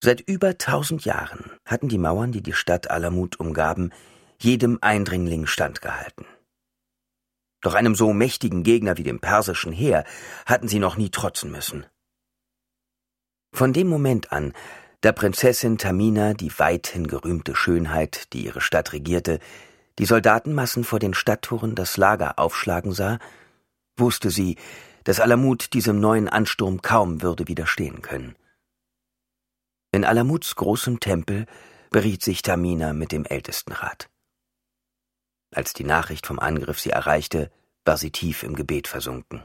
Seit über 1000 Jahren hatten die Mauern, die die Stadt Alamut umgaben, jedem Eindringling standgehalten. Doch einem so mächtigen Gegner wie dem persischen Heer hatten sie noch nie trotzen müssen. Von dem Moment an, da Prinzessin Tamina, die weithin gerühmte Schönheit, die ihre Stadt regierte, die Soldatenmassen vor den Stadttoren das Lager aufschlagen sah, wusste sie, dass Alamut diesem neuen Ansturm kaum würde widerstehen können. In Alamuts großem Tempel beriet sich Tamina mit dem Ältestenrat. Als die Nachricht vom Angriff sie erreichte, war sie tief im Gebet versunken.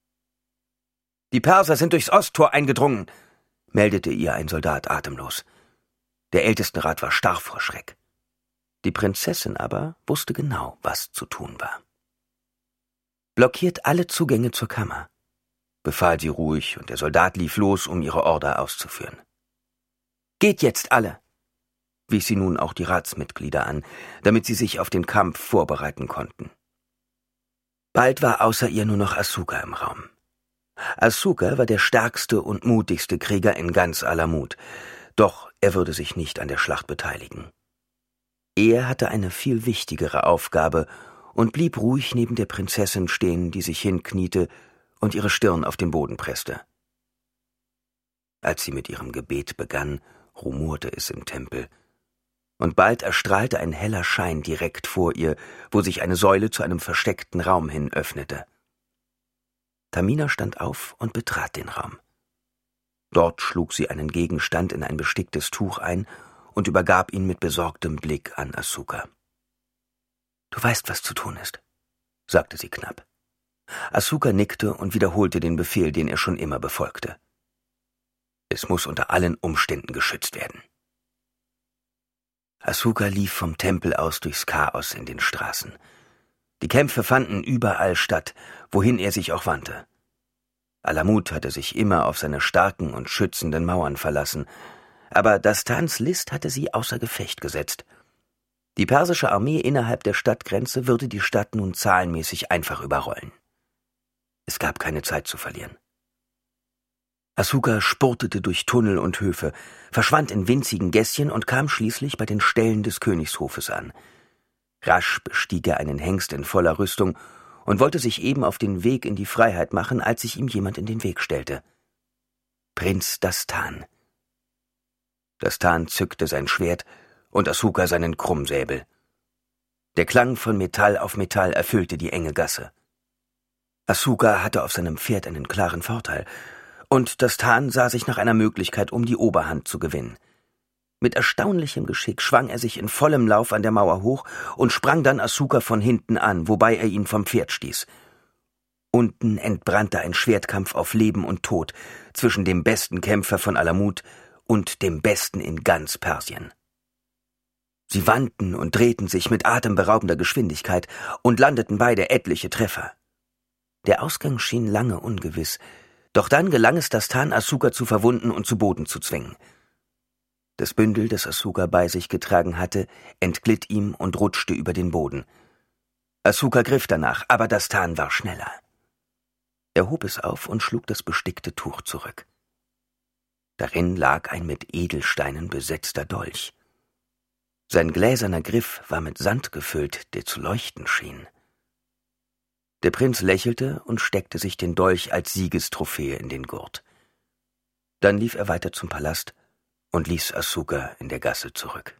»Die Perser sind durchs Osttor eingedrungen«, meldete ihr ein Soldat atemlos. Der Ältestenrat war starr vor Schreck. Die Prinzessin aber wusste genau, was zu tun war. »Blockiert alle Zugänge zur Kammer«, befahl sie ruhig, und der Soldat lief los, um ihre Order auszuführen. »Geht jetzt alle«, wies sie nun auch die Ratsmitglieder an, damit sie sich auf den Kampf vorbereiten konnten. Bald war außer ihr nur noch Asuka im Raum. Asuka war der stärkste und mutigste Krieger in ganz Alamut, doch er würde sich nicht an der Schlacht beteiligen. Er hatte eine viel wichtigere Aufgabe und blieb ruhig neben der Prinzessin stehen, die sich hinkniete und ihre Stirn auf den Boden presste. Als sie mit ihrem Gebet begann, rumorte es im Tempel, und bald erstrahlte ein heller Schein direkt vor ihr, wo sich eine Säule zu einem versteckten Raum hin öffnete. Tamina stand auf und betrat den Raum. Dort schlug sie einen Gegenstand in ein besticktes Tuch ein und übergab ihn mit besorgtem Blick an Asuka. »Du weißt, was zu tun ist«, sagte sie knapp. Asuka nickte und wiederholte den Befehl, den er schon immer befolgte. »Es muss unter allen Umständen geschützt werden.« Asuka lief vom Tempel aus durchs Chaos in den Straßen. Die Kämpfe fanden überall statt, wohin er sich auch wandte. Alamut hatte sich immer auf seine starken und schützenden Mauern verlassen, aber Dastans List hatte sie außer Gefecht gesetzt. Die persische Armee innerhalb der Stadtgrenze würde die Stadt nun zahlenmäßig einfach überrollen. Es gab keine Zeit zu verlieren. Asuka spurtete durch Tunnel und Höfe, verschwand in winzigen Gässchen und kam schließlich bei den Ställen des Königshofes an. Rasch bestieg er einen Hengst in voller Rüstung und wollte sich eben auf den Weg in die Freiheit machen, als sich ihm jemand in den Weg stellte. Prinz Dastan. Dastan zückte sein Schwert und Asuka seinen Krummsäbel. Der Klang von Metall auf Metall erfüllte die enge Gasse. Asuka hatte auf seinem Pferd einen klaren Vorteil, und Dastan sah sich nach einer Möglichkeit um, die Oberhand zu gewinnen. Mit erstaunlichem Geschick schwang er sich in vollem Lauf an der Mauer hoch und sprang dann Asuka von hinten an, wobei er ihn vom Pferd stieß. Unten entbrannte ein Schwertkampf auf Leben und Tod zwischen dem besten Kämpfer von Alamut und dem Besten in ganz Persien. Sie wandten und drehten sich mit atemberaubender Geschwindigkeit und landeten beide etliche Treffer. Der Ausgang schien lange ungewiss, doch dann gelang es Dastan, Asuka zu verwunden und zu Boden zu zwingen. Das Bündel, das Asuka bei sich getragen hatte, entglitt ihm und rutschte über den Boden. Asuka griff danach, aber Dastan war schneller. Er hob es auf und schlug das bestickte Tuch zurück. Darin lag ein mit Edelsteinen besetzter Dolch. Sein gläserner Griff war mit Sand gefüllt, der zu leuchten schien. Der Prinz lächelte und steckte sich den Dolch als Siegestrophäe in den Gurt. Dann lief er weiter zum Palast und ließ Asuka in der Gasse zurück.